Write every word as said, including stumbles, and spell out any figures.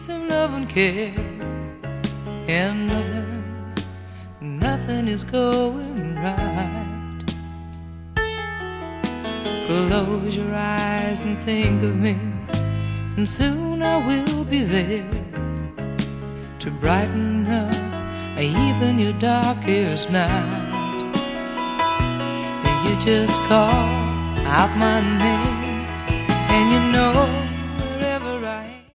some love and care, and nothing, nothing is going right. Close your eyes and think of me, and soon I will be there to brighten up even your darkest night. You just call out my name, and you know